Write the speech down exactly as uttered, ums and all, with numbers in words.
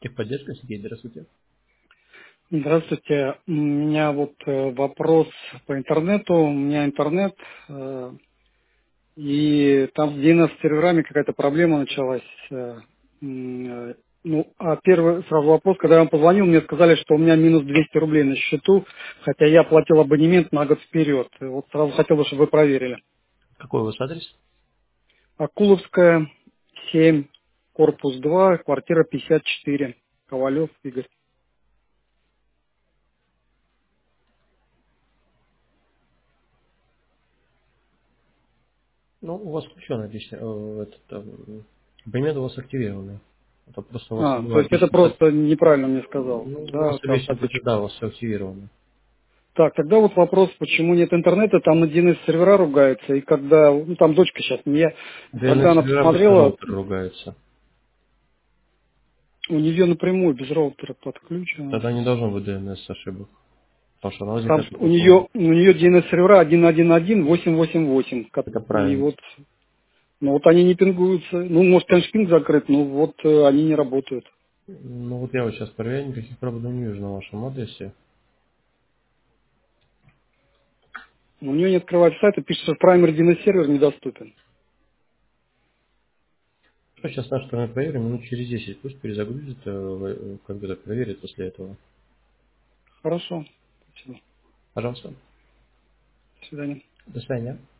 Техподдержка, Сергей, здравствуйте. Здравствуйте. У меня вот э, вопрос по интернету. У меня интернет, э, и там с ди эн эс-серверами какая-то проблема началась. э, м, э, Ну, а первый сразу вопрос, когда я вам позвонил, мне сказали, что у меня минус двести рублей на счету, хотя я платил абонемент на год вперед. И вот сразу хотел бы, чтобы вы проверили. Какой у вас адрес? Акуловская, семь, корпус два, квартира пятьдесят четыре. Ковалев Игорь. Ну, у вас включен отлично. э, Этот, э, абонемент у вас активированный. Это просто у вас А, то бывает есть это точно. просто неправильно мне сказал. Ну, у Да, вас там обычно табличка. будет, да, у вас все активировано. Так, тогда вот вопрос, почему нет интернета, там на ди эн эс-сервера ругаются, и когда, ну там дочка сейчас, я, когда она ди эн эс-сервера просто посмотрела, роутер ругается. у нее напрямую без роутера подключено. Тогда не должно быть ди эн эс ошибок. Потому что она Там возникает у только у вас. нее, у нее ди эн эс-сервера один один один восемь восемь восемь, ко- Это и правильно. вот, ну вот они не пингуются, ну может, конечно, пинг закрыт, но вот э, они не работают. Ну вот я вот сейчас проверяю, никаких проблем не вижу на вашем адресе. У нее не открывается сайт, и пишет, что primary ди эн эс-сервер недоступен. Ну, сейчас наш стороны проверим, минут через десять пусть перезагрузит, э, в- компьютер проверит после этого. Хорошо. Спасибо. Пожалуйста. До свидания. До свидания.